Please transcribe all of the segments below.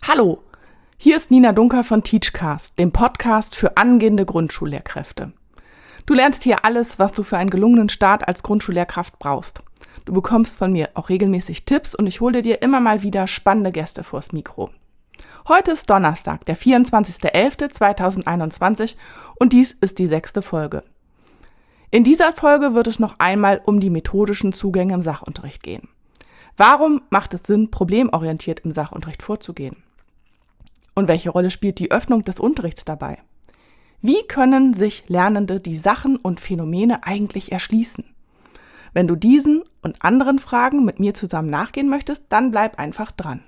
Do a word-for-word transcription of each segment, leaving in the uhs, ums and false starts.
Hallo, hier ist Nina Dunker von Teachcast, dem Podcast für angehende Grundschullehrkräfte. Du lernst hier alles, was du für einen gelungenen Start als Grundschullehrkraft brauchst. Du bekommst von mir auch regelmäßig Tipps und ich hole dir immer mal wieder spannende Gäste vors Mikro. Heute ist Donnerstag, der vierundzwanzigster elfter zweitausendeinundzwanzig und dies ist die sechste Folge. In dieser Folge wird es noch einmal um die methodischen Zugänge im Sachunterricht gehen. Warum macht es Sinn, problemorientiert im Sachunterricht vorzugehen? Und welche Rolle spielt die Öffnung des Unterrichts dabei? Wie können sich Lernende die Sachen und Phänomene eigentlich erschließen? Wenn du diesen und anderen Fragen mit mir zusammen nachgehen möchtest, dann bleib einfach dran.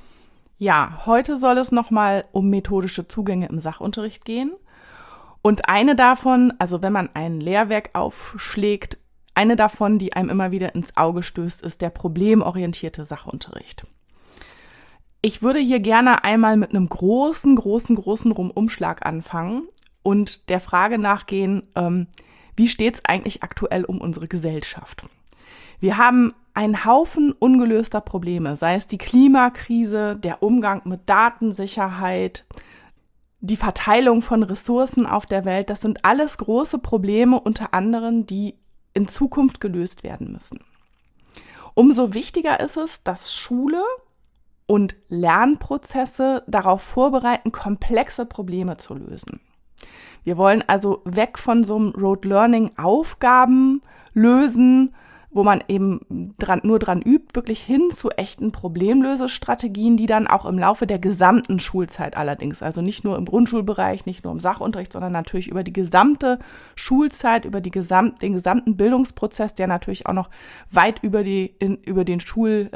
Ja, heute soll es nochmal um methodische Zugänge im Sachunterricht gehen. Und eine davon, also wenn man ein Lehrwerk aufschlägt, eine davon, die einem immer wieder ins Auge stößt, ist der problemorientierte Sachunterricht. Ich würde hier gerne einmal mit einem großen, großen, großen Rundumschlag anfangen und der Frage nachgehen, ähm, wie steht es eigentlich aktuell um unsere Gesellschaft? Wir haben einen Haufen ungelöster Probleme, sei es die Klimakrise, der Umgang mit Datensicherheit, die Verteilung von Ressourcen auf der Welt. Das sind alles große Probleme, unter anderem, die in Zukunft gelöst werden müssen. Umso wichtiger ist es, dass Schule und Lernprozesse darauf vorbereiten, komplexe Probleme zu lösen. Wir wollen also weg von so einem Rote Learning Aufgaben lösen, wo man eben dran, nur dran übt, wirklich hin zu echten Problemlösestrategien, die dann auch im Laufe der gesamten Schulzeit allerdings, also nicht nur im Grundschulbereich, nicht nur im Sachunterricht, sondern natürlich über die gesamte Schulzeit, über die gesam- den gesamten Bildungsprozess, der natürlich auch noch weit über, die, in, über den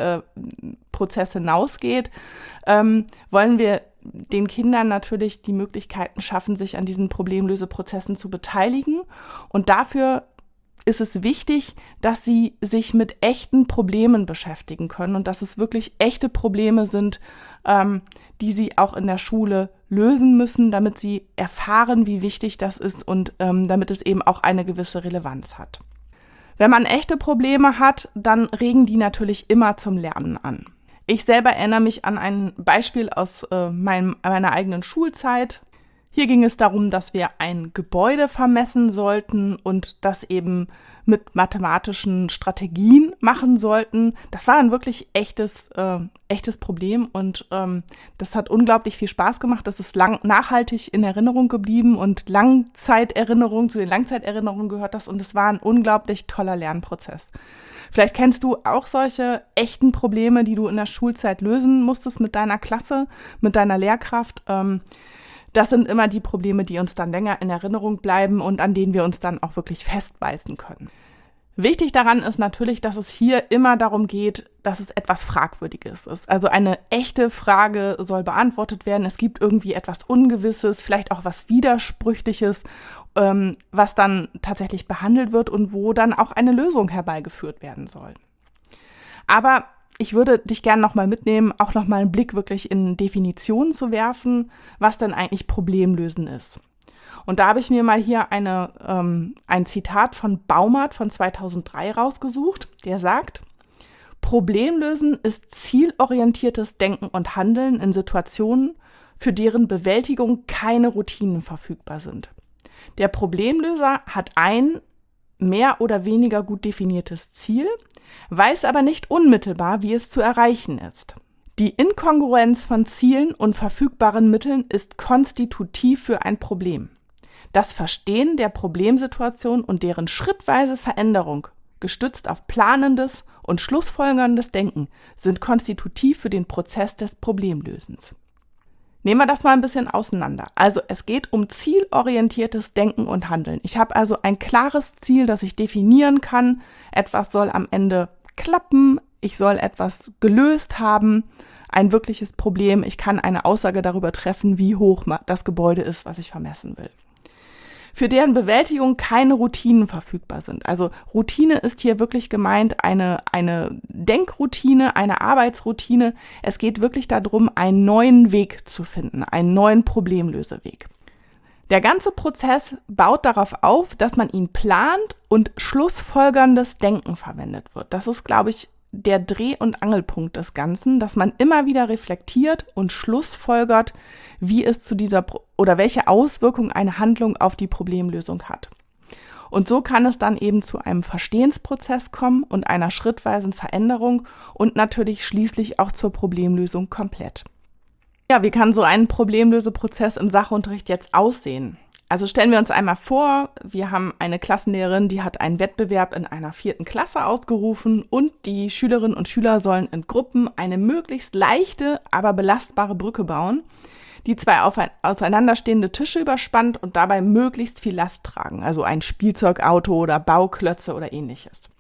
Schulprozess äh, hinausgeht, ähm, wollen wir den Kindern natürlich die Möglichkeiten schaffen, sich an diesen Problemlöseprozessen zu beteiligen. Und dafür ist es wichtig, dass sie sich mit echten Problemen beschäftigen können und dass es wirklich echte Probleme sind, ähm, die sie auch in der Schule lösen müssen, damit sie erfahren, wie wichtig das ist und ähm, damit es eben auch eine gewisse Relevanz hat. Wenn man echte Probleme hat, dann regen die natürlich immer zum Lernen an. Ich selber erinnere mich an ein Beispiel aus äh, meinem, meiner eigenen Schulzeit. Hier ging es darum, dass wir ein Gebäude vermessen sollten und das eben mit mathematischen Strategien machen sollten. Das war ein wirklich echtes, äh, echtes Problem und ähm, das hat unglaublich viel Spaß gemacht. Das ist lang, nachhaltig in Erinnerung geblieben und Langzeiterinnerung, zu den Langzeiterinnerungen gehört das und es war ein unglaublich toller Lernprozess. Vielleicht kennst du auch solche echten Probleme, die du in der Schulzeit lösen musstest mit deiner Klasse, mit deiner Lehrkraft. Ähm, Das sind immer die Probleme, die uns dann länger in Erinnerung bleiben und an denen wir uns dann auch wirklich festbeißen können. Wichtig daran ist natürlich, dass es hier immer darum geht, dass es etwas Fragwürdiges ist. Also eine echte Frage soll beantwortet werden. Es gibt irgendwie etwas Ungewisses, vielleicht auch was Widersprüchliches, ähm, was dann tatsächlich behandelt wird und wo dann auch eine Lösung herbeigeführt werden soll. Aber ich würde dich gerne nochmal mitnehmen, auch nochmal einen Blick wirklich in Definitionen zu werfen, was denn eigentlich Problemlösen ist. Und da habe ich mir mal hier eine, ähm, ein Zitat von Baumert von zweitausenddrei rausgesucht, der sagt: Problemlösen ist zielorientiertes Denken und Handeln in Situationen, für deren Bewältigung keine Routinen verfügbar sind. Der Problemlöser hat ein mehr oder weniger gut definiertes Ziel, weiß aber nicht unmittelbar, wie es zu erreichen ist. Die Inkongruenz von Zielen und verfügbaren Mitteln ist konstitutiv für ein Problem. Das Verstehen der Problemsituation und deren schrittweise Veränderung, gestützt auf planendes und schlussfolgerndes Denken, sind konstitutiv für den Prozess des Problemlösens. Nehmen wir das mal ein bisschen auseinander. Also es geht um zielorientiertes Denken und Handeln. Ich habe also ein klares Ziel, das ich definieren kann. Etwas soll am Ende klappen. Ich soll etwas gelöst haben. Ein wirkliches Problem. Ich kann eine Aussage darüber treffen, wie hoch das Gebäude ist, was ich vermessen will. Für deren Bewältigung keine Routinen verfügbar sind. Also Routine ist hier wirklich gemeint eine, eine Denkroutine, eine Arbeitsroutine. Es geht wirklich darum, einen neuen Weg zu finden, einen neuen Problemlöseweg. Der ganze Prozess baut darauf auf, dass man ihn plant und schlussfolgerndes Denken verwendet wird. Das ist, glaube ich, der Dreh- und Angelpunkt des Ganzen, dass man immer wieder reflektiert und schlussfolgert, wie es zu dieser Pro- oder welche Auswirkungen eine Handlung auf die Problemlösung hat. Und so kann es dann eben zu einem Verstehensprozess kommen und einer schrittweisen Veränderung und natürlich schließlich auch zur Problemlösung komplett. Ja, wie kann so ein Problemlöseprozess im Sachunterricht jetzt aussehen? Also stellen wir uns einmal vor, wir haben eine Klassenlehrerin, die hat einen Wettbewerb in einer vierten Klasse ausgerufen und die Schülerinnen und Schüler sollen in Gruppen eine möglichst leichte, aber belastbare Brücke bauen, die zwei auseinanderstehende Tische überspannt und dabei möglichst viel Last tragen, also ein Spielzeugauto oder Bauklötze oder ähnliches.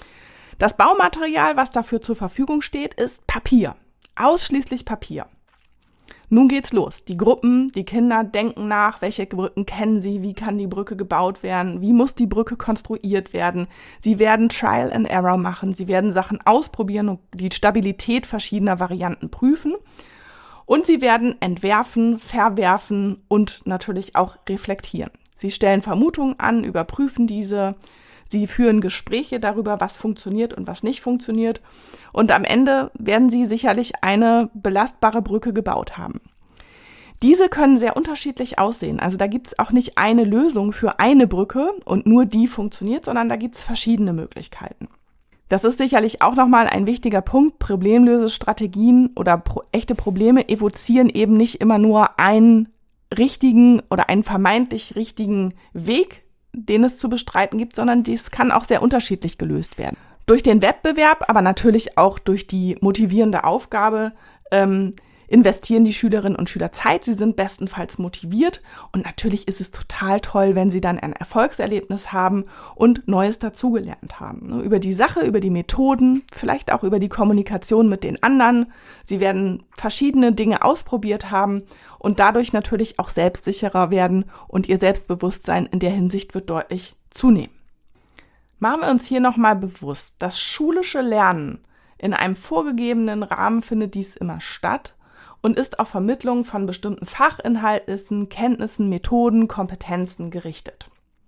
Das Baumaterial, was dafür zur Verfügung steht, ist Papier, ausschließlich Papier. Nun geht's los. Die Gruppen, die Kinder denken nach, welche Brücken kennen sie, wie kann die Brücke gebaut werden, wie muss die Brücke konstruiert werden. Sie werden Trial and Error machen, sie werden Sachen ausprobieren und die Stabilität verschiedener Varianten prüfen. Und sie werden entwerfen, verwerfen und natürlich auch reflektieren. Sie stellen Vermutungen an, überprüfen diese. Sie führen Gespräche darüber, was funktioniert und was nicht funktioniert. Und am Ende werden sie sicherlich eine belastbare Brücke gebaut haben. Diese können sehr unterschiedlich aussehen. Also da gibt es auch nicht eine Lösung für eine Brücke und nur die funktioniert, sondern da gibt es verschiedene Möglichkeiten. Das ist sicherlich auch nochmal ein wichtiger Punkt. Problemlösestrategien oder pro- echte Probleme evozieren eben nicht immer nur einen richtigen oder einen vermeintlich richtigen Weg, den es zu bestreiten gibt, sondern dies kann auch sehr unterschiedlich gelöst werden. Durch den Wettbewerb, aber natürlich auch durch die motivierende Aufgabe ähm, investieren die Schülerinnen und Schüler Zeit. Sie sind bestenfalls motiviert und natürlich ist es total toll, wenn sie dann ein Erfolgserlebnis haben und Neues dazugelernt haben. Über die Sache, über die Methoden, vielleicht auch über die Kommunikation mit den anderen. Sie werden verschiedene Dinge ausprobiert haben und dadurch natürlich auch selbstsicherer werden und ihr Selbstbewusstsein in der Hinsicht wird deutlich zunehmen. Machen wir uns hier nochmal bewusst, das schulische Lernen in einem vorgegebenen Rahmen findet dies immer statt und ist auf Vermittlung von bestimmten Fachinhalten, Kenntnissen, Methoden, Kompetenzen gerichtet.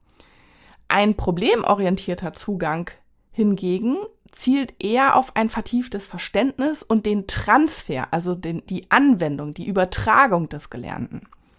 Ein problemorientierter Zugang hingegen zielt eher auf ein vertieftes Verständnis und den Transfer, also den, die Anwendung, die Übertragung des Gelernten.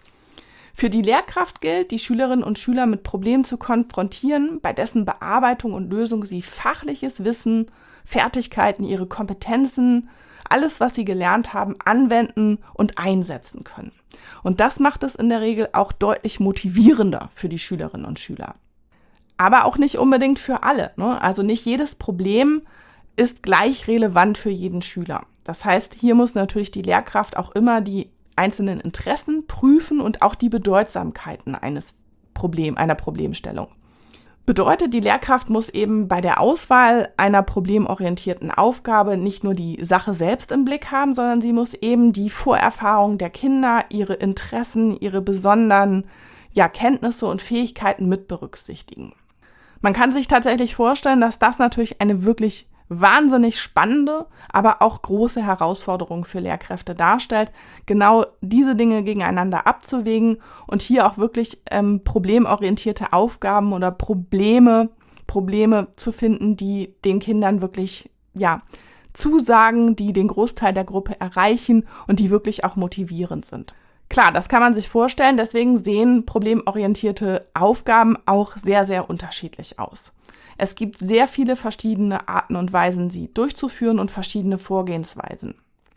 Für die Lehrkraft gilt, die Schülerinnen und Schüler mit Problemen zu konfrontieren, bei dessen Bearbeitung und Lösung sie fachliches Wissen, Fertigkeiten, ihre Kompetenzen, alles, was sie gelernt haben, anwenden und einsetzen können. Und das macht es in der Regel auch deutlich motivierender für die Schülerinnen und Schüler. Aber auch nicht unbedingt für alle, ne? Also nicht jedes Problem ist gleich relevant für jeden Schüler. Das heißt, hier muss natürlich die Lehrkraft auch immer die einzelnen Interessen prüfen und auch die Bedeutsamkeiten eines Problem, einer Problemstellung. Bedeutet, die Lehrkraft muss eben bei der Auswahl einer problemorientierten Aufgabe nicht nur die Sache selbst im Blick haben, sondern sie muss eben die Vorerfahrung der Kinder, ihre Interessen, ihre besonderen ja, Kenntnisse und Fähigkeiten mit berücksichtigen. Man kann sich tatsächlich vorstellen, dass das natürlich eine wirklich wahnsinnig spannende, aber auch große Herausforderung für Lehrkräfte darstellt, genau diese Dinge gegeneinander abzuwägen und hier auch wirklich ähm, problemorientierte Aufgaben oder Probleme, Probleme zu finden, die den Kindern wirklich ja, zusagen, die den Großteil der Gruppe erreichen und die wirklich auch motivierend sind. Klar, das kann man sich vorstellen, deswegen sehen problemorientierte Aufgaben auch sehr, sehr unterschiedlich aus. Es gibt sehr viele verschiedene Arten und Weisen, sie durchzuführen und verschiedene Vorgehensweisen.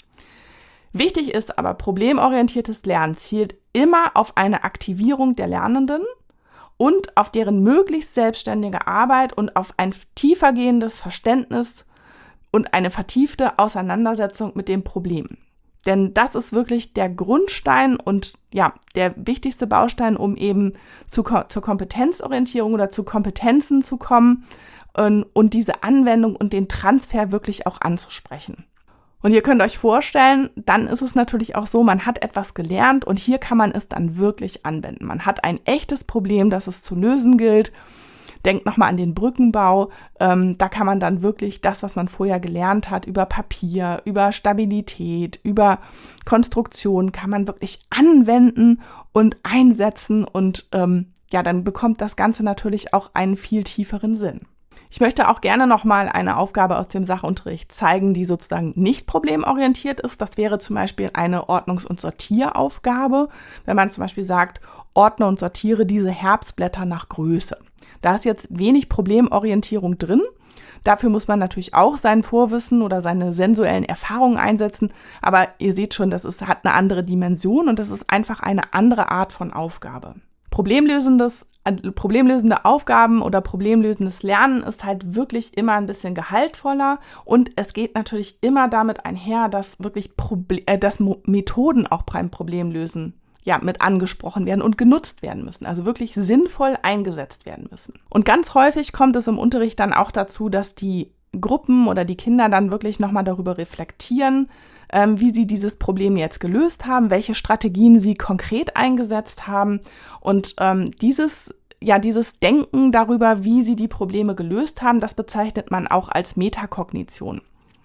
Wichtig ist aber, problemorientiertes Lernen zielt immer auf eine Aktivierung der Lernenden und auf deren möglichst selbstständige Arbeit und auf ein tiefergehendes Verständnis und eine vertiefte Auseinandersetzung mit dem Problem. Denn das ist wirklich der Grundstein und ja, der wichtigste Baustein, um eben zu, zur Kompetenzorientierung oder zu Kompetenzen zu kommen und, und diese Anwendung und den Transfer wirklich auch anzusprechen. Und ihr könnt euch vorstellen, dann ist es natürlich auch so, man hat etwas gelernt und hier kann man es dann wirklich anwenden. Man hat ein echtes Problem, das es zu lösen gilt. Denkt nochmal an den Brückenbau. Ähm, da kann man dann wirklich das, was man vorher gelernt hat, über Papier, über Stabilität, über Konstruktion, kann man wirklich anwenden und einsetzen. Und ähm, ja, dann bekommt das Ganze natürlich auch einen viel tieferen Sinn. Ich möchte auch gerne nochmal eine Aufgabe aus dem Sachunterricht zeigen, die sozusagen nicht problemorientiert ist. Das wäre zum Beispiel eine Ordnungs- und Sortieraufgabe, wenn man zum Beispiel sagt, ordne und sortiere diese Herbstblätter nach Größe. Da ist jetzt wenig Problemorientierung drin. Dafür muss man natürlich auch sein Vorwissen oder seine sensuellen Erfahrungen einsetzen. Aber ihr seht schon, das ist, hat eine andere Dimension und das ist einfach eine andere Art von Aufgabe. Problemlösendes, äh, problemlösende Aufgaben oder problemlösendes Lernen ist halt wirklich immer ein bisschen gehaltvoller und es geht natürlich immer damit einher, dass wirklich Proble- äh, dass Mo- Methoden auch beim Problemlösen ja, mit angesprochen werden und genutzt werden müssen, also wirklich sinnvoll eingesetzt werden müssen. Und ganz häufig kommt es im Unterricht dann auch dazu, dass die Gruppen oder die Kinder dann wirklich nochmal darüber reflektieren, ähm, wie sie dieses Problem jetzt gelöst haben, welche Strategien sie konkret eingesetzt haben. Und ähm, dieses, ja, dieses Denken darüber, wie sie die Probleme gelöst haben, das bezeichnet man auch als Metakognition.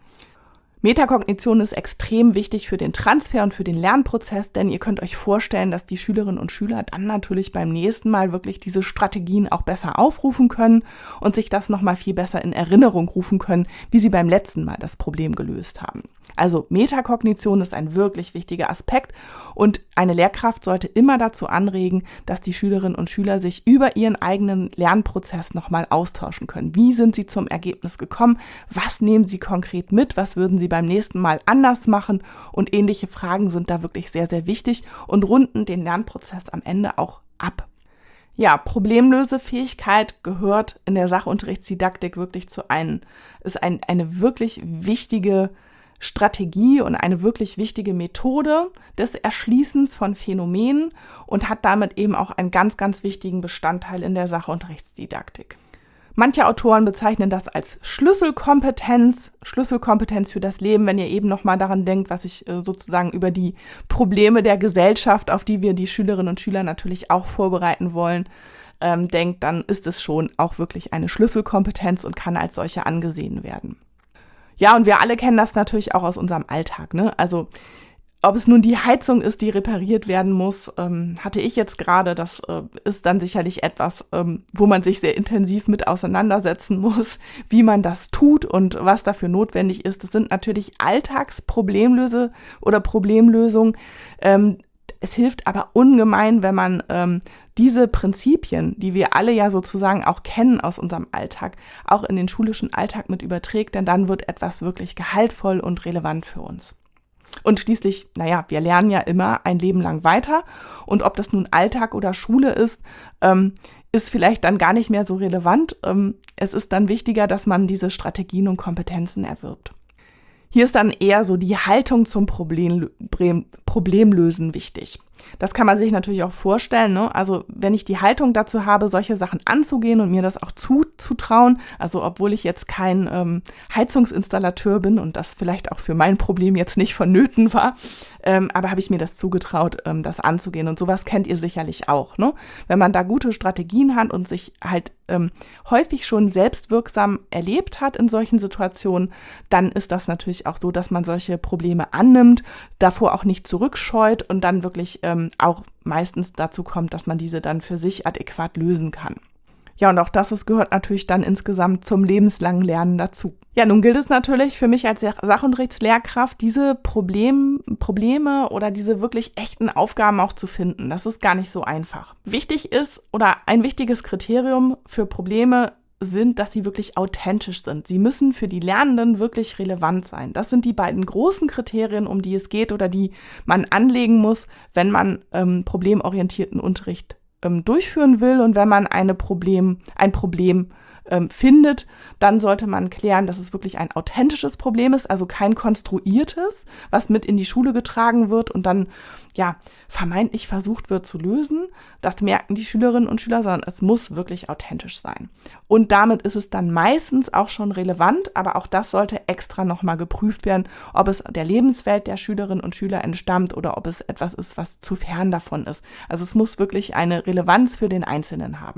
Metakognition ist extrem wichtig für den Transfer und für den Lernprozess, denn ihr könnt euch vorstellen, dass die Schülerinnen und Schüler dann natürlich beim nächsten Mal wirklich diese Strategien auch besser aufrufen können und sich das nochmal viel besser in Erinnerung rufen können, wie sie beim letzten Mal das Problem gelöst haben. Also Metakognition ist ein wirklich wichtiger Aspekt und eine Lehrkraft sollte immer dazu anregen, dass die Schülerinnen und Schüler sich über ihren eigenen Lernprozess nochmal austauschen können. Wie sind sie zum Ergebnis gekommen? Was nehmen sie konkret mit? Was würden sie beim nächsten Mal anders machen? Und ähnliche Fragen sind da wirklich sehr, sehr wichtig und runden den Lernprozess am Ende auch ab. Ja, Problemlösefähigkeit gehört in der Sachunterrichtsdidaktik wirklich zu einem, ist ein, eine wirklich wichtige Strategie und eine wirklich wichtige Methode des Erschließens von Phänomenen und hat damit eben auch einen ganz, ganz wichtigen Bestandteil in der Sachunterrichtsdidaktik. Manche Autoren bezeichnen das als Schlüsselkompetenz, Schlüsselkompetenz für das Leben, wenn ihr eben nochmal daran denkt, was ich äh, sozusagen über die Probleme der Gesellschaft, auf die wir die Schülerinnen und Schüler natürlich auch vorbereiten wollen, ähm, denkt, dann ist es schon auch wirklich eine Schlüsselkompetenz und kann als solche angesehen werden. Ja, und wir alle kennen das natürlich auch aus unserem Alltag, ne? Also ob es nun die Heizung ist, die repariert werden muss, ähm, hatte ich jetzt gerade. Das äh, ist dann sicherlich etwas, ähm, wo man sich sehr intensiv mit auseinandersetzen muss, wie man das tut und was dafür notwendig ist. Das sind natürlich Alltagsproblemlöse oder Problemlösungen. Ähm, es hilft aber ungemein, wenn man ähm, diese Prinzipien, die wir alle ja sozusagen auch kennen aus unserem Alltag, auch in den schulischen Alltag mit überträgt, denn dann wird etwas wirklich gehaltvoll und relevant für uns. Und schließlich, naja, wir lernen ja immer ein Leben lang weiter und ob das nun Alltag oder Schule ist, ähm, ist vielleicht dann gar nicht mehr so relevant. Ähm, es ist dann wichtiger, dass man diese Strategien und Kompetenzen erwirbt. Hier ist dann eher so die Haltung zum Problem, Problemlösen wichtig. Das kann man sich natürlich auch vorstellen, ne? Also wenn ich die Haltung dazu habe, solche Sachen anzugehen und mir das auch zuzutrauen, also obwohl ich jetzt kein ähm, Heizungsinstallateur bin und das vielleicht auch für mein Problem jetzt nicht vonnöten war, ähm, aber habe ich mir das zugetraut, ähm, das anzugehen. Und sowas kennt ihr sicherlich auch, ne? Wenn man da gute Strategien hat und sich halt ähm, häufig schon selbstwirksam erlebt hat in solchen Situationen, dann ist das natürlich auch so, dass man solche Probleme annimmt, davor auch nicht zurückscheut und dann wirklich ähm, auch meistens dazu kommt, dass man diese dann für sich adäquat lösen kann. Ja, und auch das ist, gehört natürlich dann insgesamt zum lebenslangen Lernen dazu. Ja, nun gilt es natürlich für mich als Sachunterrichtslehrkraft, diese Problem, Probleme oder diese wirklich echten Aufgaben auch zu finden. Das ist gar nicht so einfach. Wichtig ist oder ein wichtiges Kriterium für Probleme sind, dass sie wirklich authentisch sind. Sie müssen für die Lernenden wirklich relevant sein. Das sind die beiden großen Kriterien, um die es geht oder die man anlegen muss, wenn man ähm, problemorientierten Unterricht ähm, durchführen will und wenn man eine Problem, ein Problem ähm, findet, dann sollte man klären, dass es wirklich ein authentisches Problem ist, also kein konstruiertes, was mit in die Schule getragen wird und dann ja vermeintlich versucht wird zu lösen. Das merken die Schülerinnen und Schüler, sondern es muss wirklich authentisch sein. Und damit ist es dann meistens auch schon relevant, aber auch das sollte extra nochmal geprüft werden, ob es der Lebenswelt der Schülerinnen und Schüler entstammt oder ob es etwas ist, was zu fern davon ist. Also es muss wirklich eine Relevanz für den Einzelnen haben.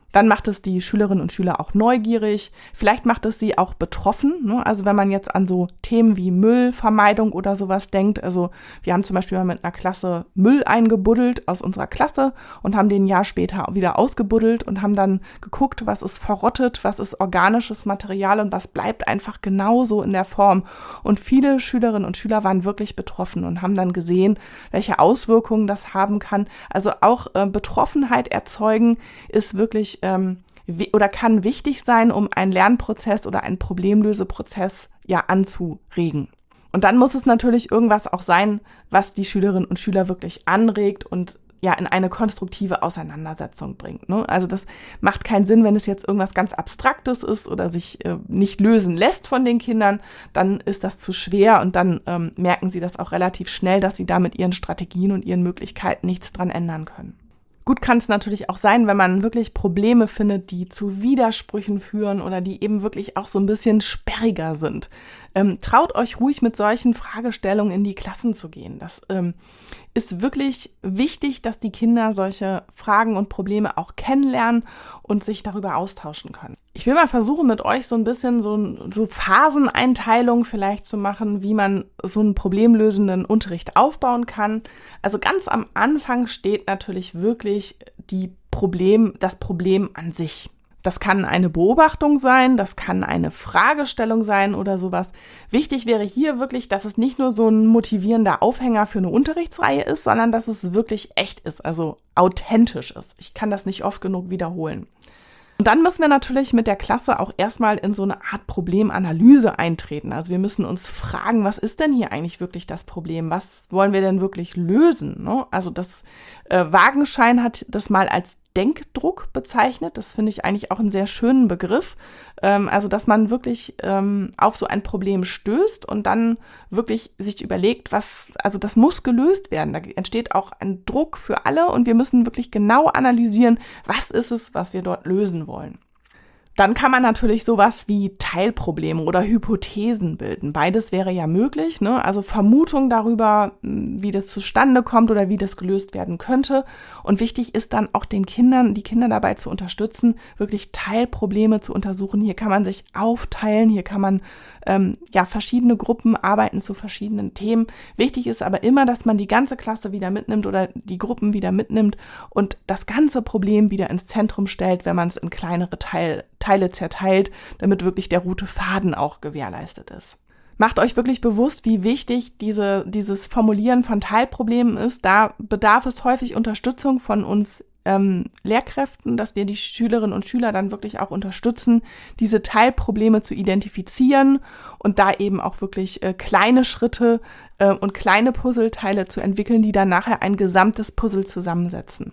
Dann macht es die Schülerinnen und Schüler auch neugierig. Vielleicht macht es sie auch betroffen, ne? Also wenn man jetzt an so Themen wie Müllvermeidung oder sowas denkt. Also wir haben zum Beispiel mal mit einer Klasse Müll eingebuddelt aus unserer Klasse und haben den ein Jahr später wieder ausgebuddelt und haben dann geguckt, was ist verrottet, was ist organisches Material und was bleibt einfach genauso in der Form. Und viele Schülerinnen und Schüler waren wirklich betroffen und haben dann gesehen, welche Auswirkungen das haben kann. Also auch äh, Betroffenheit erzeugen ist wirklich ähm, oder kann wichtig sein, um einen Lernprozess oder einen Problemlöseprozess ja anzuregen. Und dann muss es natürlich irgendwas auch sein, was die Schülerinnen und Schüler wirklich anregt und ja in eine konstruktive Auseinandersetzung bringt. Ne? Also das macht keinen Sinn, wenn es jetzt irgendwas ganz Abstraktes ist oder sich äh, nicht lösen lässt von den Kindern, dann ist das zu schwer und dann ähm, merken sie das auch relativ schnell, dass sie da mit ihren Strategien und ihren Möglichkeiten nichts dran ändern können. Gut kann es natürlich auch sein, wenn man wirklich Probleme findet, die zu Widersprüchen führen oder die eben wirklich auch so ein bisschen sperriger sind. Ähm, traut euch ruhig mit solchen Fragestellungen in die Klassen zu gehen. Das ähm, ist wirklich wichtig, dass die Kinder solche Fragen und Probleme auch kennenlernen und sich darüber austauschen können. Ich will mal versuchen, mit euch so ein bisschen so, so Phaseneinteilung vielleicht zu machen, wie man so einen problemlösenden Unterricht aufbauen kann. Also ganz am Anfang steht natürlich wirklich die Problem, das Problem an sich. Das kann eine Beobachtung sein, das kann eine Fragestellung sein oder sowas. Wichtig wäre hier wirklich, dass es nicht nur so ein motivierender Aufhänger für eine Unterrichtsreihe ist, sondern dass es wirklich echt ist, also authentisch ist. Ich kann das nicht oft genug wiederholen. Und dann müssen wir natürlich mit der Klasse auch erstmal in so eine Art Problemanalyse eintreten. Also wir müssen uns fragen, was ist denn hier eigentlich wirklich das Problem? Was wollen wir denn wirklich lösen? Ne? Also das äh, Wagenschein hat das mal als Denkdruck bezeichnet. Das finde ich eigentlich auch einen sehr schönen Begriff. Ähm, also, dass man wirklich ähm, auf so ein Problem stößt und dann wirklich sich überlegt, was, also das muss gelöst werden. Da entsteht auch ein Druck für alle und wir müssen wirklich genau analysieren, was ist es, was wir dort lösen wollen. Dann kann man natürlich sowas wie Teilprobleme oder Hypothesen bilden. Beides wäre ja möglich, ne? Also Vermutungen darüber, wie das zustande kommt oder wie das gelöst werden könnte. Und wichtig ist dann auch den Kindern, die Kinder dabei zu unterstützen, wirklich Teilprobleme zu untersuchen. Hier kann man sich aufteilen, hier kann man ähm, ja verschiedene Gruppen arbeiten zu verschiedenen Themen. Wichtig ist aber immer, dass man die ganze Klasse wieder mitnimmt oder die Gruppen wieder mitnimmt und das ganze Problem wieder ins Zentrum stellt, wenn man es in kleinere Teile Teile zerteilt, damit wirklich der rote Faden auch gewährleistet ist. Macht euch wirklich bewusst, wie wichtig diese, dieses Formulieren von Teilproblemen ist. Da bedarf es häufig Unterstützung von uns ähm, Lehrkräften, dass wir die Schülerinnen und Schüler dann wirklich auch unterstützen, diese Teilprobleme zu identifizieren und da eben auch wirklich äh, kleine Schritte äh, und kleine Puzzleteile zu entwickeln, die dann nachher ein gesamtes Puzzle zusammensetzen.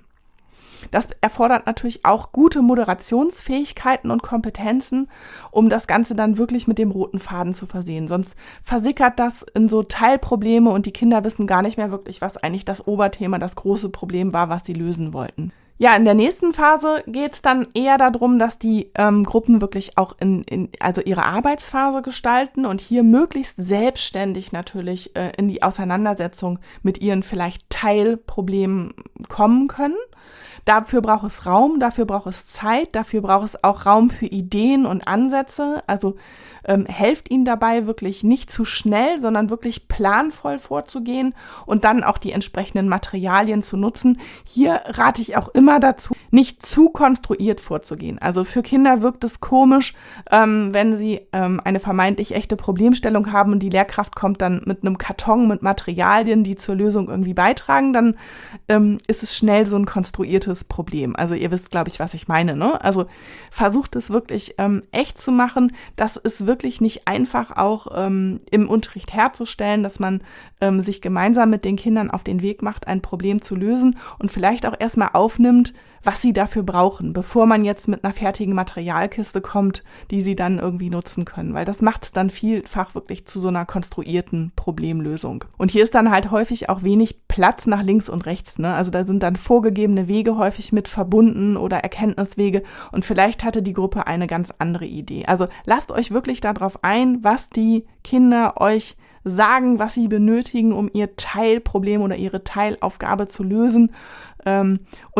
Das erfordert natürlich auch gute Moderationsfähigkeiten und Kompetenzen, um das Ganze dann wirklich mit dem roten Faden zu versehen. Sonst versickert das in so Teilprobleme und die Kinder wissen gar nicht mehr wirklich, was eigentlich das Oberthema, das große Problem war, was sie lösen wollten. Ja, in der nächsten Phase geht es dann eher darum, dass die ähm, Gruppen wirklich auch in, in also ihre Arbeitsphase gestalten und hier möglichst selbstständig natürlich äh, in die Auseinandersetzung mit ihren vielleicht Teilproblemen kommen können. Dafür braucht es Raum, dafür braucht es Zeit, dafür braucht es auch Raum für Ideen und Ansätze. Also ähm, helft ihnen dabei, wirklich nicht zu schnell, sondern wirklich planvoll vorzugehen und dann auch die entsprechenden Materialien zu nutzen. Hier rate ich auch immer dazu, nicht zu konstruiert vorzugehen. Also für Kinder wirkt es komisch, ähm, wenn sie ähm, eine vermeintlich echte Problemstellung haben und die Lehrkraft kommt dann mit einem Karton mit Materialien, die zur Lösung irgendwie beitragen, dann ähm, ist es schnell so ein konstruiertes Problem. Also ihr wisst, glaube ich, was ich meine, ne? Also versucht es wirklich ähm, echt zu machen. Das ist wirklich nicht einfach auch ähm, im Unterricht herzustellen, dass man ähm, sich gemeinsam mit den Kindern auf den Weg macht, ein Problem zu lösen und vielleicht auch erstmal aufnimmt, was sie dafür brauchen, bevor man jetzt mit einer fertigen Materialkiste kommt, die sie dann irgendwie nutzen können. Weil das macht es dann vielfach wirklich zu so einer konstruierten Problemlösung. Und hier ist dann halt häufig auch wenig Platz nach links und rechts, ne? Also da sind dann vorgegebene Wege häufig mit verbunden oder Erkenntniswege und vielleicht hatte die Gruppe eine ganz andere Idee. Also lasst euch wirklich darauf ein, was die Kinder euch sagen, was sie benötigen, um ihr Teilproblem oder ihre Teilaufgabe zu lösen, ähm, und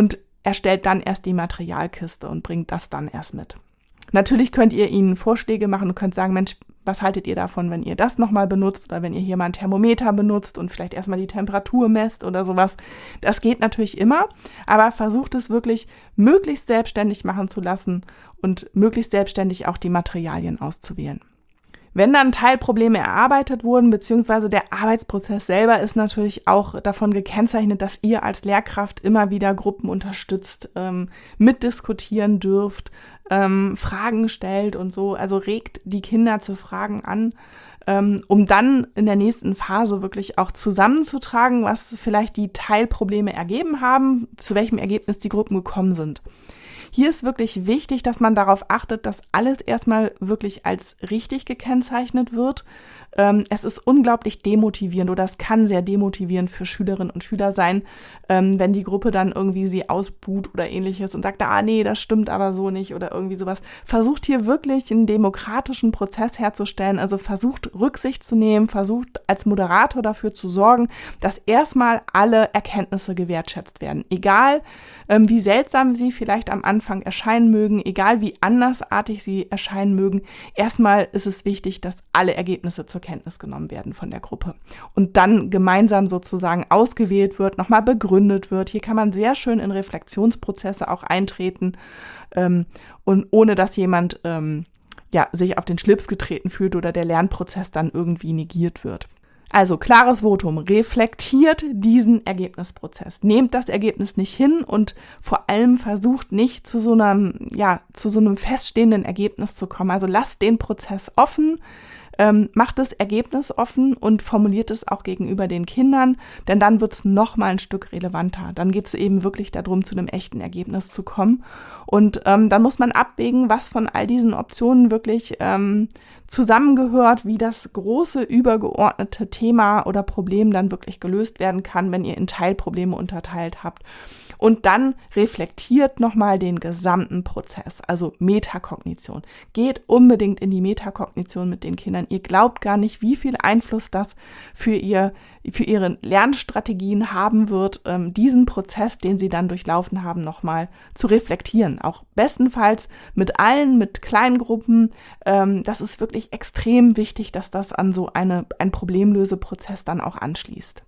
erstellt dann erst die Materialkiste und bringt das dann erst mit. Natürlich könnt ihr ihnen Vorschläge machen und könnt sagen, Mensch, was haltet ihr davon, wenn ihr das nochmal benutzt oder wenn ihr hier mal ein Thermometer benutzt und vielleicht erstmal die Temperatur messt oder sowas. Das geht natürlich immer, aber versucht es wirklich möglichst selbstständig machen zu lassen und möglichst selbstständig auch die Materialien auszuwählen. Wenn dann Teilprobleme erarbeitet wurden, beziehungsweise der Arbeitsprozess selber ist natürlich auch davon gekennzeichnet, dass ihr als Lehrkraft immer wieder Gruppen unterstützt, ähm, mitdiskutieren dürft, ähm, Fragen stellt und so. Also regt die Kinder zu Fragen an, ähm, um dann in der nächsten Phase wirklich auch zusammenzutragen, was vielleicht die Teilprobleme ergeben haben, zu welchem Ergebnis die Gruppen gekommen sind. Hier ist wirklich wichtig, dass man darauf achtet, dass alles erstmal wirklich als richtig gekennzeichnet wird. Ähm, es ist unglaublich demotivierend oder es kann sehr demotivierend für Schülerinnen und Schüler sein, ähm, wenn die Gruppe dann irgendwie sie ausbuht oder ähnliches und sagt, ah nee, das stimmt aber so nicht oder irgendwie sowas. Versucht hier wirklich einen demokratischen Prozess herzustellen, also versucht Rücksicht zu nehmen, versucht als Moderator dafür zu sorgen, dass erstmal alle Erkenntnisse gewertschätzt werden. Egal, ähm, wie seltsam sie vielleicht am Anfang erscheinen mögen, egal wie andersartig sie erscheinen mögen, erstmal ist es wichtig, dass alle Ergebnisse zur Kenntnis genommen werden von der Gruppe und dann gemeinsam sozusagen ausgewählt wird, nochmal begründet wird. Hier kann man sehr schön in Reflexionsprozesse auch eintreten ähm, und ohne dass jemand ähm, ja, sich auf den Schlips getreten fühlt oder der Lernprozess dann irgendwie negiert wird. Also klares Votum, reflektiert diesen Ergebnisprozess. Nehmt das Ergebnis nicht hin und vor allem versucht nicht zu so einem, ja, zu so einem feststehenden Ergebnis zu kommen. Also lasst den Prozess offen, ähm, macht das Ergebnis offen und formuliert es auch gegenüber den Kindern, denn dann wird es nochmal ein Stück relevanter. Dann geht es eben wirklich darum, zu einem echten Ergebnis zu kommen. Und ähm, dann muss man abwägen, was von all diesen Optionen wirklich ähm, zusammengehört, wie das große übergeordnete Thema oder Problem dann wirklich gelöst werden kann, wenn ihr in Teilprobleme unterteilt habt. Und dann reflektiert nochmal den gesamten Prozess, also Metakognition. Geht unbedingt in die Metakognition mit den Kindern. Ihr glaubt gar nicht, wie viel Einfluss das für ihr, für ihre Lernstrategien haben wird, ähm, diesen Prozess, den sie dann durchlaufen haben, nochmal zu reflektieren. Auch bestenfalls mit allen, mit kleinen Gruppen. Ähm, das ist wirklich extrem wichtig, dass das an so eine, einen Problemlöseprozess dann auch anschließt.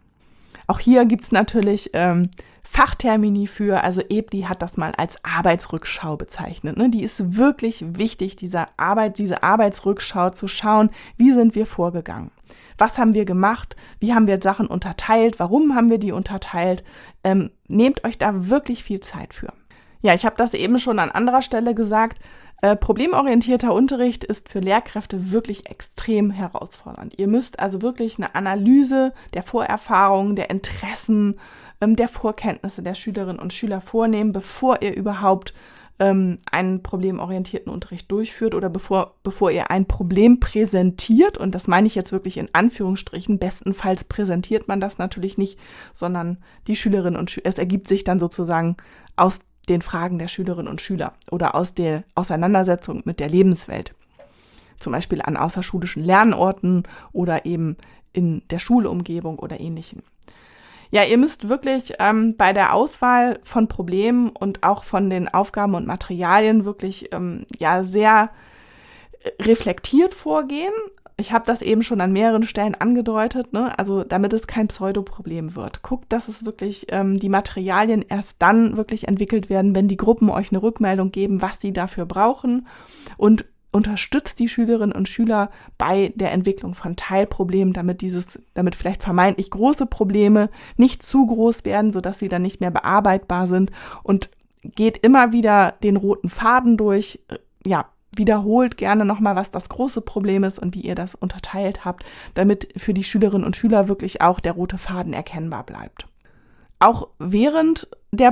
Auch hier gibt es natürlich ähm, Fachtermini für, also E B L I hat das mal als Arbeitsrückschau bezeichnet. Ne? Die ist wirklich wichtig, diese Arbeit, diese Arbeitsrückschau zu schauen, wie sind wir vorgegangen? Was haben wir gemacht? Wie haben wir Sachen unterteilt? Warum haben wir die unterteilt? Ähm, nehmt euch da wirklich viel Zeit für. Ja, ich habe das eben schon an anderer Stelle gesagt. Äh, problemorientierter Unterricht ist für Lehrkräfte wirklich extrem herausfordernd. Ihr müsst also wirklich eine Analyse der Vorerfahrungen, der Interessen, ähm, der Vorkenntnisse der Schülerinnen und Schüler vornehmen, bevor ihr überhaupt ähm, einen problemorientierten Unterricht durchführt oder bevor, bevor ihr ein Problem präsentiert. Und das meine ich jetzt wirklich in Anführungsstrichen. Bestenfalls präsentiert man das natürlich nicht, sondern die Schülerinnen und Schüler, es ergibt sich dann sozusagen aus den Fragen der Schülerinnen und Schüler oder aus der Auseinandersetzung mit der Lebenswelt. Zum Beispiel an außerschulischen Lernorten oder eben in der Schulumgebung oder Ähnlichem. Ja, ihr müsst wirklich ähm, bei der Auswahl von Problemen und auch von den Aufgaben und Materialien wirklich ähm, ja, sehr reflektiert vorgehen. Ich habe das eben schon an mehreren Stellen angedeutet, ne? Also damit es kein Pseudoproblem wird. Guckt, dass es wirklich ähm, die Materialien erst dann wirklich entwickelt werden, wenn die Gruppen euch eine Rückmeldung geben, was sie dafür brauchen, und unterstützt die Schülerinnen und Schüler bei der Entwicklung von Teilproblemen, damit dieses, damit vielleicht vermeintlich große Probleme nicht zu groß werden, sodass sie dann nicht mehr bearbeitbar sind, und geht immer wieder den roten Faden durch, ja, wiederholt gerne nochmal, was das große Problem ist und wie ihr das unterteilt habt, damit für die Schülerinnen und Schüler wirklich auch der rote Faden erkennbar bleibt. Auch während der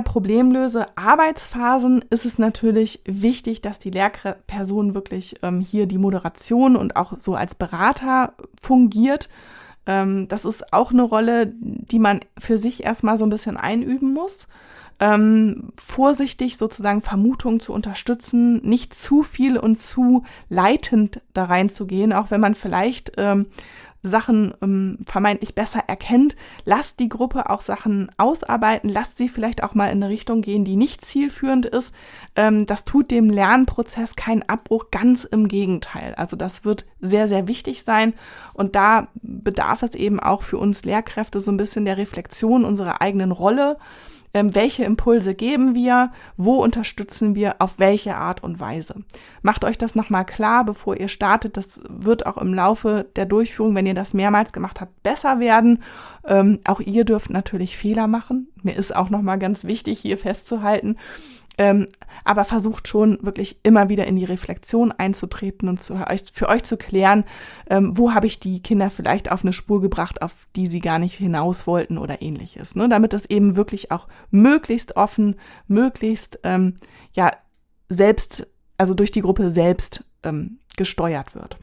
Problemlöse-Arbeitsphasen ist es natürlich wichtig, dass die Lehrperson wirklich ähm, hier die Moderation und auch so als Berater fungiert. Ähm, das ist auch eine Rolle, die man für sich erstmal so ein bisschen einüben muss. Ähm, vorsichtig sozusagen Vermutungen zu unterstützen, nicht zu viel und zu leitend da reinzugehen, auch wenn man vielleicht ähm, Sachen ähm, vermeintlich besser erkennt, lasst die Gruppe auch Sachen ausarbeiten, lasst sie vielleicht auch mal in eine Richtung gehen, die nicht zielführend ist. Ähm, das tut dem Lernprozess keinen Abbruch, ganz im Gegenteil. Also das wird sehr, sehr wichtig sein und da bedarf es eben auch für uns Lehrkräfte so ein bisschen der Reflexion unserer eigenen Rolle. Ähm, welche Impulse geben wir, wo unterstützen wir, auf welche Art und Weise. Macht euch das nochmal klar, bevor ihr startet. Das wird auch im Laufe der Durchführung, wenn ihr das mehrmals gemacht habt, besser werden. Ähm, auch ihr dürft natürlich Fehler machen. Mir ist auch nochmal ganz wichtig, hier festzuhalten. Ähm, aber versucht schon wirklich immer wieder in die Reflexion einzutreten und zu, für euch zu klären, ähm, wo habe ich die Kinder vielleicht auf eine Spur gebracht, auf die sie gar nicht hinaus wollten oder ähnliches. Ne? Damit es eben wirklich auch möglichst offen, möglichst ähm, ja selbst, also durch die Gruppe selbst ähm, gesteuert wird.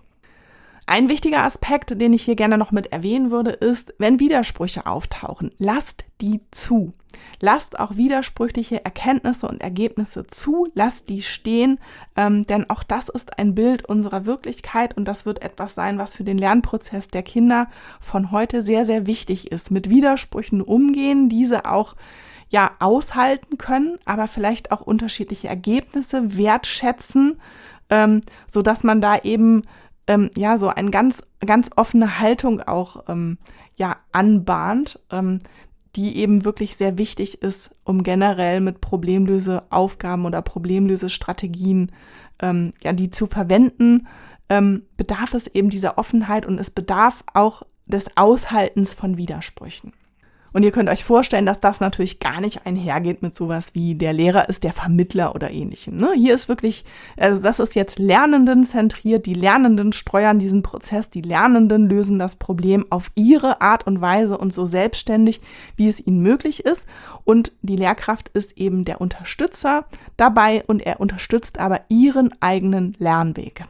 Ein wichtiger Aspekt, den ich hier gerne noch mit erwähnen würde, ist, wenn Widersprüche auftauchen, lasst die zu. Lasst auch widersprüchliche Erkenntnisse und Ergebnisse zu, lasst die stehen, ähm, denn auch das ist ein Bild unserer Wirklichkeit und das wird etwas sein, was für den Lernprozess der Kinder von heute sehr, sehr wichtig ist. Mit Widersprüchen umgehen, diese auch ja aushalten können, aber vielleicht auch unterschiedliche Ergebnisse wertschätzen, ähm, sodass man da eben Ähm, ja, so eine ganz, ganz offene Haltung auch ähm, ja, anbahnt, ähm, die eben wirklich sehr wichtig ist, um generell mit Problemlöseaufgaben oder Problemlösestrategien, ähm, ja, die zu verwenden, ähm, bedarf es eben dieser Offenheit und es bedarf auch des Aushaltens von Widersprüchen. Und ihr könnt euch vorstellen, dass das natürlich gar nicht einhergeht mit sowas wie der Lehrer ist der Vermittler oder ähnlichem. Ne? Hier ist wirklich, also das ist jetzt Lernenden zentriert, die Lernenden steuern diesen Prozess, die Lernenden lösen das Problem auf ihre Art und Weise und so selbstständig, wie es ihnen möglich ist. Und die Lehrkraft ist eben der Unterstützer dabei und er unterstützt aber ihren eigenen Lernweg.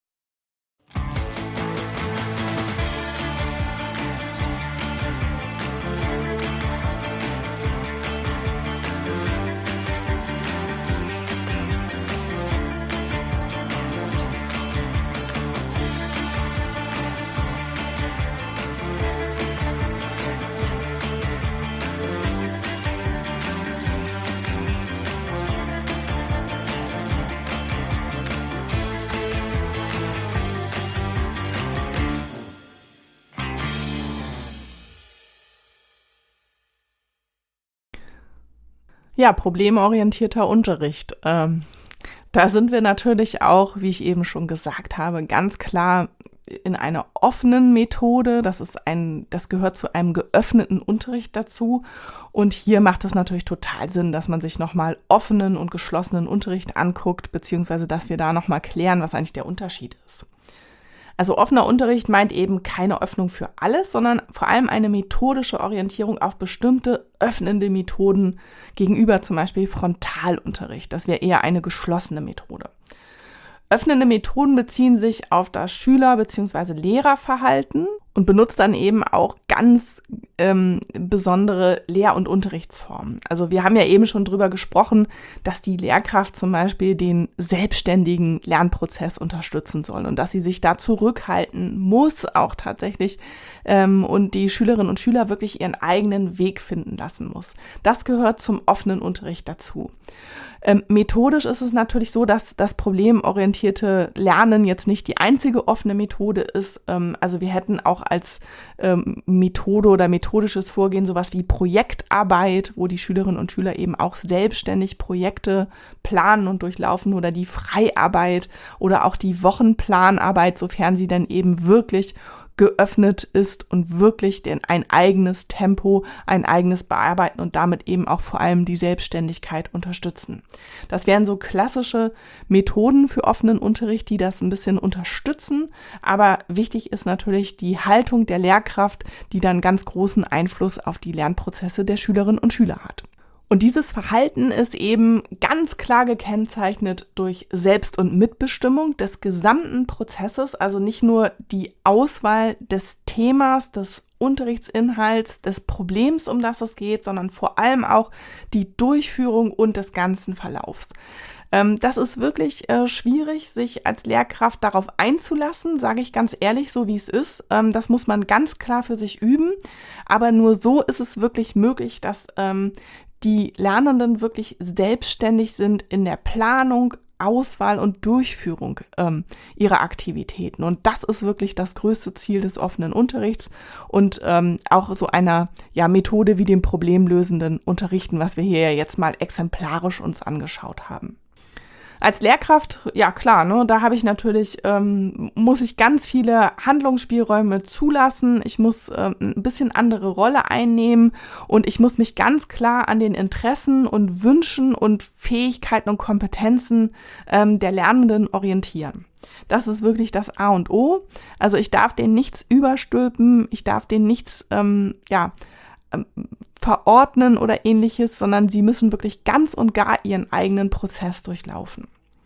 Ja, problemorientierter Unterricht. Ähm, da sind wir natürlich auch, wie ich eben schon gesagt habe, ganz klar in einer offenen Methode. Das ist ein, das gehört zu einem geöffneten Unterricht dazu. Und hier macht es natürlich total Sinn, dass man sich nochmal offenen und geschlossenen Unterricht anguckt, beziehungsweise dass wir da nochmal klären, was eigentlich der Unterschied ist. Also offener Unterricht meint eben keine Öffnung für alles, sondern vor allem eine methodische Orientierung auf bestimmte öffnende Methoden gegenüber zum Beispiel Frontalunterricht. Das wäre eher eine geschlossene Methode. Öffnende Methoden beziehen sich auf das Schüler- bzw. Lehrerverhalten und benutzt dann eben auch ganz ähm, besondere Lehr- und Unterrichtsformen. Also wir haben ja eben schon drüber gesprochen, dass die Lehrkraft zum Beispiel den selbstständigen Lernprozess unterstützen soll und dass sie sich da zurückhalten muss auch tatsächlich ähm, und die Schülerinnen und Schüler wirklich ihren eigenen Weg finden lassen muss. Das gehört zum offenen Unterricht dazu. Ähm, methodisch ist es natürlich so, dass das problemorientierte Lernen jetzt nicht die einzige offene Methode ist. Ähm, also wir hätten auch als ähm, Methode oder methodisches Vorgehen sowas wie Projektarbeit, wo die Schülerinnen und Schüler eben auch selbstständig Projekte planen und durchlaufen oder die Freiarbeit oder auch die Wochenplanarbeit, sofern sie dann eben wirklich geöffnet ist und wirklich den, ein eigenes Tempo, ein eigenes Bearbeiten und damit eben auch vor allem die Selbstständigkeit unterstützen. Das wären so klassische Methoden für offenen Unterricht, die das ein bisschen unterstützen, aber wichtig ist natürlich die Haltung der Lehrkraft, die dann ganz großen Einfluss auf die Lernprozesse der Schülerinnen und Schüler hat. Und dieses Verhalten ist eben ganz klar gekennzeichnet durch Selbst- und Mitbestimmung des gesamten Prozesses, also nicht nur die Auswahl des Themas, des Unterrichtsinhalts, des Problems, um das es geht, sondern vor allem auch die Durchführung und des ganzen Verlaufs. Ähm, das ist wirklich äh, schwierig, sich als Lehrkraft darauf einzulassen, sage ich ganz ehrlich, so wie es ist. Ähm, das muss man ganz klar für sich üben. Aber nur so ist es wirklich möglich, dass ähm, die Lernenden wirklich selbstständig sind in der Planung, Auswahl und Durchführung ähm, ihrer Aktivitäten. Und das ist wirklich das größte Ziel des offenen Unterrichts und ähm, auch so einer ja, Methode wie dem problemlösenden Unterrichten, was wir hier ja jetzt mal exemplarisch uns angeschaut haben. Als Lehrkraft, ja klar, ne, da habe ich natürlich, ähm, muss ich ganz viele Handlungsspielräume zulassen. Ich muss ähm, ein bisschen andere Rolle einnehmen und ich muss mich ganz klar an den Interessen und Wünschen und Fähigkeiten und Kompetenzen ähm, der Lernenden orientieren. Das ist wirklich das A und O. Also ich darf denen nichts überstülpen, ich darf denen nichts, ähm, ja, verordnen oder ähnliches, sondern sie müssen wirklich ganz und gar ihren eigenen Prozess durchlaufen.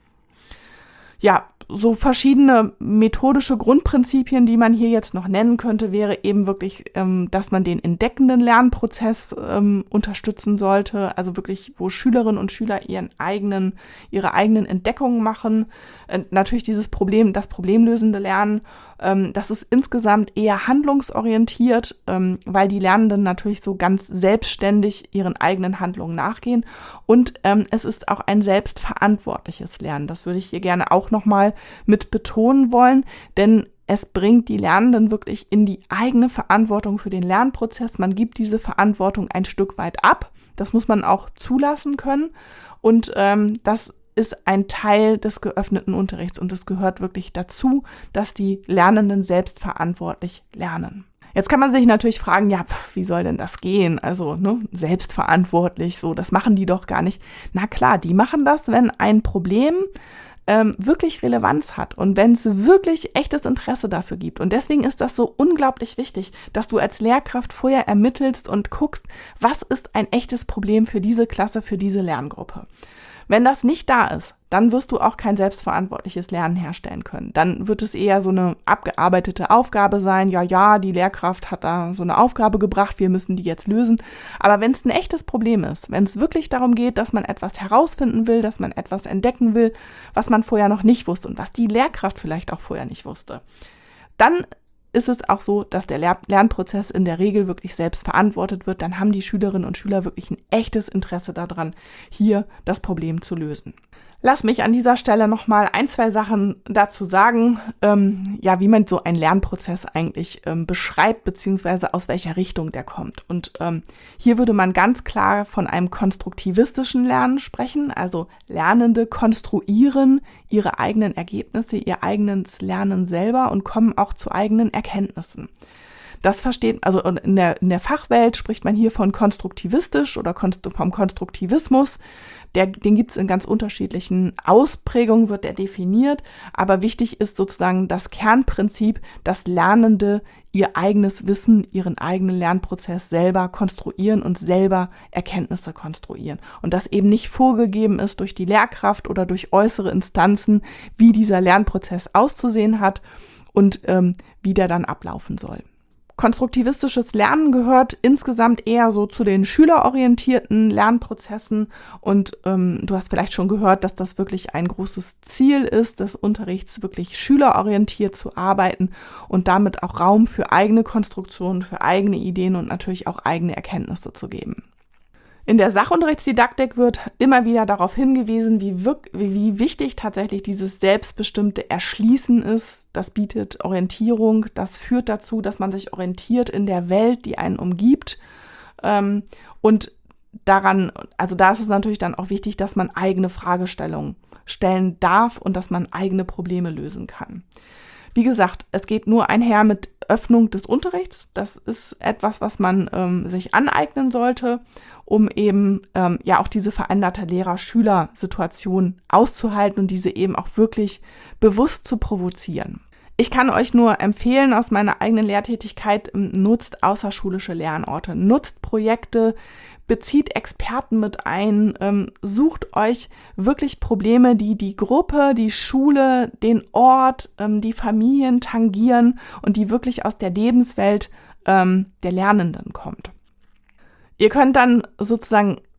Ja, so verschiedene methodische Grundprinzipien, die man hier jetzt noch nennen könnte, wäre eben wirklich, ähm, dass man den entdeckenden Lernprozess ähm, unterstützen sollte, also wirklich, wo Schülerinnen und Schüler ihren eigenen, ihre eigenen Entdeckungen machen. Äh, natürlich dieses Problem, das problemlösende Lernen, ähm, das ist insgesamt eher handlungsorientiert, ähm, weil die Lernenden natürlich so ganz selbstständig ihren eigenen Handlungen nachgehen. Und ähm, es ist auch ein selbstverantwortliches Lernen. Das würde ich hier gerne auch nochmal mit betonen wollen, denn es bringt die Lernenden wirklich in die eigene Verantwortung für den Lernprozess. Man gibt diese Verantwortung ein Stück weit ab. Das muss man auch zulassen können. Und ähm, das ist ein Teil des geöffneten Unterrichts. Und es gehört wirklich dazu, dass die Lernenden selbstverantwortlich lernen. Jetzt kann man sich natürlich fragen, ja, pf, wie soll denn das gehen? Also ne, selbstverantwortlich, so, das machen die doch gar nicht. Na klar, die machen das, wenn ein Problem ähm, wirklich Relevanz hat und wenn es wirklich echtes Interesse dafür gibt. Und deswegen ist das so unglaublich wichtig, dass du als Lehrkraft vorher ermittelst und guckst, was ist ein echtes Problem für diese Klasse, für diese Lerngruppe. Wenn das nicht da ist, dann wirst du auch kein selbstverantwortliches Lernen herstellen können. Dann wird es eher so eine abgearbeitete Aufgabe sein. Ja, ja, die Lehrkraft hat da so eine Aufgabe gebracht, wir müssen die jetzt lösen. Aber wenn es ein echtes Problem ist, wenn es wirklich darum geht, dass man etwas herausfinden will, dass man etwas entdecken will, was man vorher noch nicht wusste und was die Lehrkraft vielleicht auch vorher nicht wusste, dann ist es auch so, dass der Ler- Lernprozess in der Regel wirklich selbst verantwortet wird. Dann haben die Schülerinnen und Schüler wirklich ein echtes Interesse daran, hier das Problem zu lösen. Lass mich an dieser Stelle nochmal ein, zwei Sachen dazu sagen, ähm, ja, wie man so einen Lernprozess eigentlich ähm, beschreibt, beziehungsweise aus welcher Richtung der kommt. Und ähm, hier würde man ganz klar von einem konstruktivistischen Lernen sprechen. Also Lernende konstruieren ihre eigenen Ergebnisse, ihr eigenes Lernen selber und kommen auch zu eigenen Erkenntnissen. Das versteht, also in der, in der Fachwelt spricht man hier von konstruktivistisch oder vom Konstruktivismus. Der, den gibt es in ganz unterschiedlichen Ausprägungen, wird der definiert. Aber wichtig ist sozusagen das Kernprinzip, dass Lernende ihr eigenes Wissen, ihren eigenen Lernprozess selber konstruieren und selber Erkenntnisse konstruieren. Und das eben nicht vorgegeben ist durch die Lehrkraft oder durch äußere Instanzen, wie dieser Lernprozess auszusehen hat und ähm, wie der dann ablaufen soll. Konstruktivistisches Lernen gehört insgesamt eher so zu den schülerorientierten Lernprozessen und ähm, du hast vielleicht schon gehört, dass das wirklich ein großes Ziel ist, des Unterrichts wirklich schülerorientiert zu arbeiten und damit auch Raum für eigene Konstruktionen, für eigene Ideen und natürlich auch eigene Erkenntnisse zu geben. In der Sachunterrichtsdidaktik wird immer wieder darauf hingewiesen, wie, wirk- wie wichtig tatsächlich dieses selbstbestimmte Erschließen ist. Das bietet Orientierung, das führt dazu, dass man sich orientiert in der Welt, die einen umgibt. Ähm, und daran, also da ist es natürlich dann auch wichtig, dass man eigene Fragestellungen stellen darf und dass man eigene Probleme lösen kann. Wie gesagt, es geht nur einher mit Öffnung des Unterrichts. Das ist etwas, was man ähm, sich aneignen sollte, um eben ähm, ja auch diese veränderte Lehrer-Schüler-Situation auszuhalten und diese eben auch wirklich bewusst zu provozieren. Ich kann euch nur empfehlen, aus meiner eigenen Lehrtätigkeit, nutzt außerschulische Lernorte, nutzt Projekte, bezieht Experten mit ein, ähm, sucht euch wirklich Probleme, die die Gruppe, die Schule, den Ort, ähm, die Familien tangieren und die wirklich aus der Lebenswelt ähm, der Lernenden kommt. Ihr könnt dann sozusagen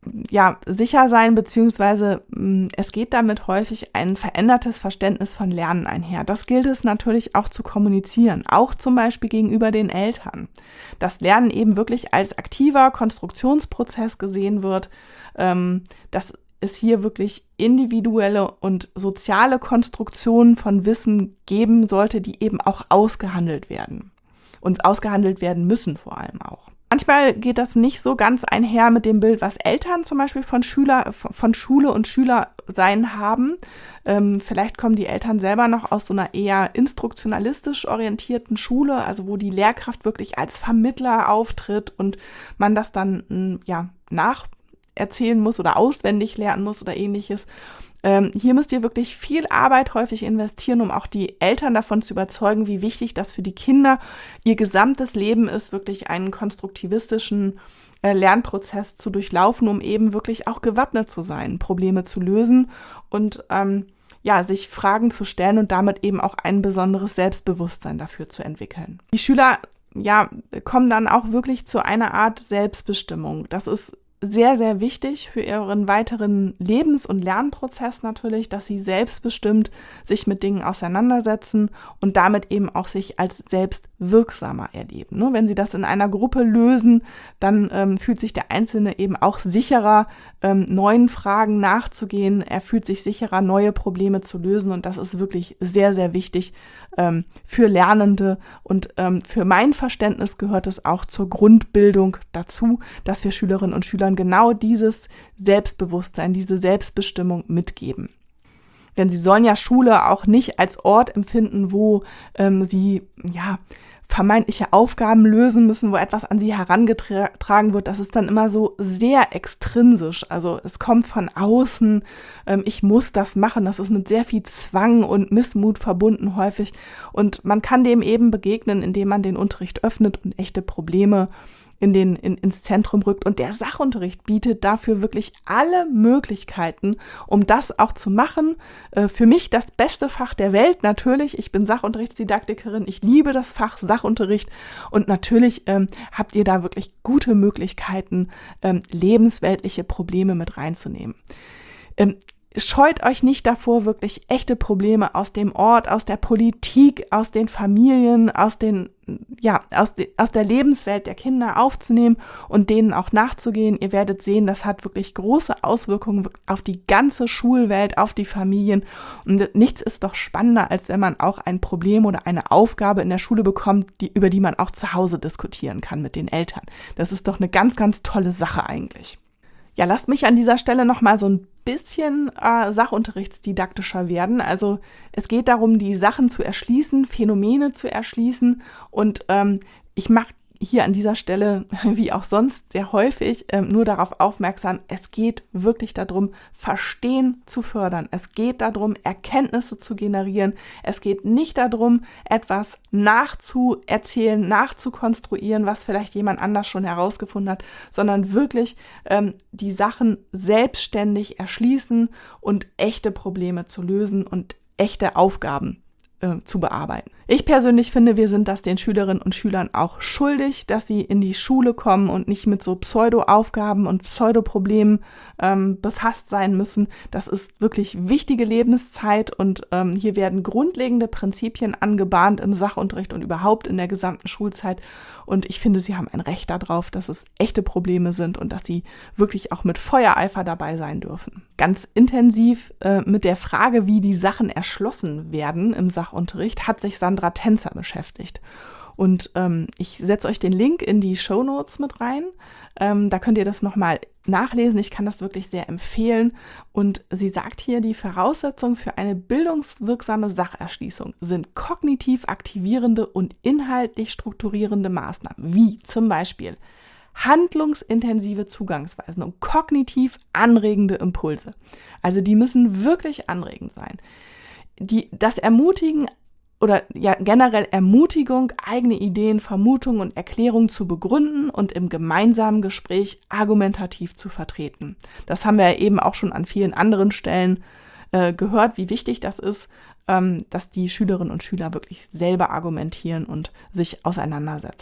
ja, sicher sein, beziehungsweise mh, es geht damit häufig ein verändertes Verständnis von Lernen einher. Das gilt es natürlich auch zu kommunizieren, auch zum Beispiel gegenüber den Eltern. Dass Lernen eben wirklich als aktiver Konstruktionsprozess gesehen wird, ähm, dass es hier wirklich individuelle und soziale Konstruktionen von Wissen geben sollte, die eben auch ausgehandelt werden und ausgehandelt werden müssen vor allem auch. Manchmal geht das nicht so ganz einher mit dem Bild, was Eltern zum Beispiel von Schüler, von Schule und Schülersein haben. Ähm, vielleicht kommen die Eltern selber noch aus so einer eher instruktionalistisch orientierten Schule, also wo die Lehrkraft wirklich als Vermittler auftritt und man das dann mh, ja nacherzählen muss oder auswendig lernen muss oder ähnliches. Ähm, hier müsst ihr wirklich viel Arbeit häufig investieren, um auch die Eltern davon zu überzeugen, wie wichtig das für die Kinder ihr gesamtes Leben ist, wirklich einen konstruktivistischen äh, Lernprozess zu durchlaufen, um eben wirklich auch gewappnet zu sein, Probleme zu lösen und ähm, ja, sich Fragen zu stellen und damit eben auch ein besonderes Selbstbewusstsein dafür zu entwickeln. Die Schüler ja, kommen dann auch wirklich zu einer Art Selbstbestimmung. Das ist sehr, sehr wichtig für ihren weiteren Lebens- und Lernprozess natürlich, dass sie selbstbestimmt sich mit Dingen auseinandersetzen und damit eben auch sich als selbstwirksamer erleben. Ne? Wenn sie das in einer Gruppe lösen, dann ähm, fühlt sich der Einzelne eben auch sicherer, ähm, neuen Fragen nachzugehen. Er fühlt sich sicherer, neue Probleme zu lösen und das ist wirklich sehr, sehr wichtig ähm, für Lernende und ähm, für mein Verständnis gehört es auch zur Grundbildung dazu, dass wir Schülerinnen und Schülern genau dieses Selbstbewusstsein, diese Selbstbestimmung mitgeben. Denn sie sollen ja Schule auch nicht als Ort empfinden, wo ähm, sie ja vermeintliche Aufgaben lösen müssen, wo etwas an sie herangetragen wird. Das ist dann immer so sehr extrinsisch. Also es kommt von außen, ähm, ich muss das machen. Das ist mit sehr viel Zwang und Missmut verbunden häufig. Und man kann dem eben begegnen, indem man den Unterricht öffnet und echte Probleme in den, in, ins Zentrum rückt. Und der Sachunterricht bietet dafür wirklich alle Möglichkeiten, um das auch zu machen. Äh, für mich das beste Fach der Welt natürlich. Ich bin Sachunterrichtsdidaktikerin. Ich liebe das Fach Sachunterricht. Und natürlich ähm, habt ihr da wirklich gute Möglichkeiten, ähm, lebensweltliche Probleme mit reinzunehmen. Ähm, Scheut euch nicht davor, wirklich echte Probleme aus dem Ort, aus der Politik, aus den Familien, aus den, ja, aus, de, aus der Lebenswelt der Kinder aufzunehmen und denen auch nachzugehen. Ihr werdet sehen, das hat wirklich große Auswirkungen auf die ganze Schulwelt, auf die Familien. Und nichts ist doch spannender, als wenn man auch ein Problem oder eine Aufgabe in der Schule bekommt, die, über die man auch zu Hause diskutieren kann mit den Eltern. Das ist doch eine ganz, ganz tolle Sache eigentlich. Ja, lasst mich an dieser Stelle nochmal so ein bisschen äh, sachunterrichtsdidaktischer werden. Also es geht darum, die Sachen zu erschließen, Phänomene zu erschließen und ähm, ich mache hier an dieser Stelle, wie auch sonst sehr häufig, ähm, nur darauf aufmerksam, es geht wirklich darum, Verstehen zu fördern. Es geht darum, Erkenntnisse zu generieren. Es geht nicht darum, etwas nachzuerzählen, nachzukonstruieren, was vielleicht jemand anders schon herausgefunden hat, sondern wirklich ähm, die Sachen selbstständig erschließen und echte Probleme zu lösen und echte Aufgaben äh, zu bearbeiten. Ich persönlich finde, wir sind das den Schülerinnen und Schülern auch schuldig, dass sie in die Schule kommen und nicht mit so Pseudo-Aufgaben und Pseudo-Problemen ähm, befasst sein müssen. Das ist wirklich wichtige Lebenszeit und ähm, hier werden grundlegende Prinzipien angebahnt im Sachunterricht und überhaupt in der gesamten Schulzeit. Und ich finde, sie haben ein Recht darauf, dass es echte Probleme sind und dass sie wirklich auch mit Feuereifer dabei sein dürfen. Ganz intensiv äh, mit der Frage, wie die Sachen erschlossen werden im Sachunterricht, hat sich Sandra Tänzer beschäftigt. Und ähm, ich setze euch den Link in die Shownotes mit rein. Ähm, da könnt ihr das nochmal nachlesen. Ich kann das wirklich sehr empfehlen. Und sie sagt hier, die Voraussetzungen für eine bildungswirksame Sacherschließung sind kognitiv aktivierende und inhaltlich strukturierende Maßnahmen, wie zum Beispiel handlungsintensive Zugangsweisen und kognitiv anregende Impulse. Also die müssen wirklich anregend sein. Die, das Ermutigen oder ja generell Ermutigung, eigene Ideen, Vermutungen und Erklärungen zu begründen und im gemeinsamen Gespräch argumentativ zu vertreten. Das haben wir ja eben auch schon an vielen anderen Stellen äh, gehört, wie wichtig das ist, ähm, dass die Schülerinnen und Schüler wirklich selber argumentieren und sich auseinandersetzen.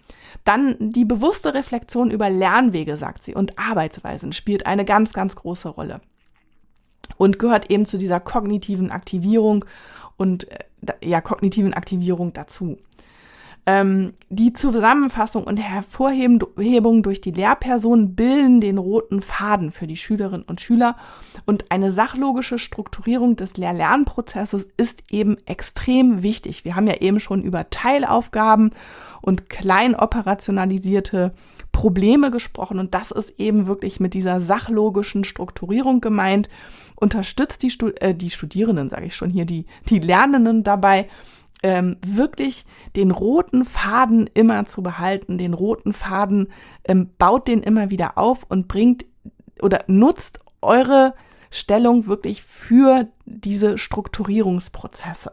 Dann die bewusste Reflexion über Lernwege, sagt sie, und Arbeitsweisen spielt eine ganz, ganz große Rolle und gehört eben zu dieser kognitiven Aktivierung und äh, ja, kognitiven Aktivierung dazu. Ähm, die Zusammenfassung und Hervorhebung durch die Lehrperson bilden den roten Faden für die Schülerinnen und Schüler und eine sachlogische Strukturierung des Lehr-Lernprozesses ist eben extrem wichtig. Wir haben ja eben schon über Teilaufgaben und klein operationalisierte Probleme gesprochen und das ist eben wirklich mit dieser sachlogischen Strukturierung gemeint. Unterstützt die, Stud- äh, die Studierenden, sage ich schon hier, die, die Lernenden dabei, Ähm, wirklich den roten Faden immer zu behalten, den roten Faden, ähm, baut den immer wieder auf und bringt oder nutzt eure Stellung wirklich für diese Strukturierungsprozesse.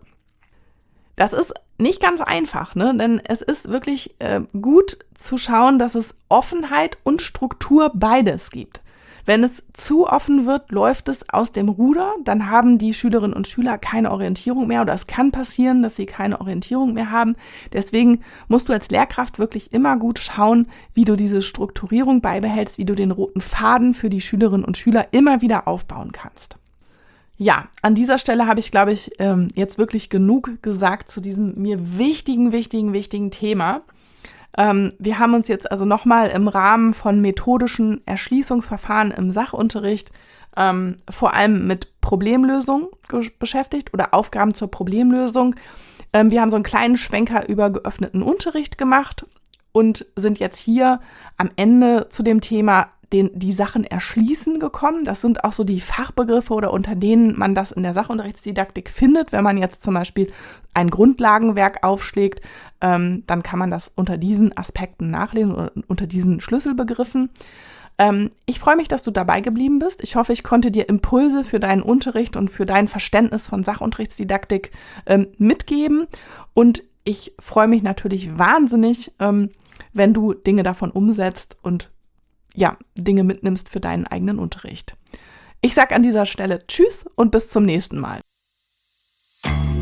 Das ist nicht ganz einfach, ne? Denn es ist wirklich äh, gut zu schauen, dass es Offenheit und Struktur beides gibt. Wenn es zu offen wird, läuft es aus dem Ruder, dann haben die Schülerinnen und Schüler keine Orientierung mehr oder es kann passieren, dass sie keine Orientierung mehr haben. Deswegen musst du als Lehrkraft wirklich immer gut schauen, wie du diese Strukturierung beibehältst, wie du den roten Faden für die Schülerinnen und Schüler immer wieder aufbauen kannst. Ja, an dieser Stelle habe ich, glaube ich, jetzt wirklich genug gesagt zu diesem mir wichtigen, wichtigen, wichtigen Thema. Ähm, wir haben uns jetzt also nochmal im Rahmen von methodischen Erschließungsverfahren im Sachunterricht ähm, vor allem mit Problemlösung ge- beschäftigt oder Aufgaben zur Problemlösung. Ähm, wir haben so einen kleinen Schwenker über geöffneten Unterricht gemacht und sind jetzt hier am Ende zu dem Thema den, die Sachen erschließen gekommen. Das sind auch so die Fachbegriffe oder unter denen man das in der Sachunterrichtsdidaktik findet. Wenn man jetzt zum Beispiel ein Grundlagenwerk aufschlägt, ähm, dann kann man das unter diesen Aspekten nachlesen oder unter diesen Schlüsselbegriffen. Ähm, ich freue mich, dass du dabei geblieben bist. Ich hoffe, ich konnte dir Impulse für deinen Unterricht und für dein Verständnis von Sachunterrichtsdidaktik ähm, mitgeben. Und ich freue mich natürlich wahnsinnig, ähm, wenn du Dinge davon umsetzt und ja, Dinge mitnimmst für deinen eigenen Unterricht. Ich sage an dieser Stelle Tschüss und bis zum nächsten Mal.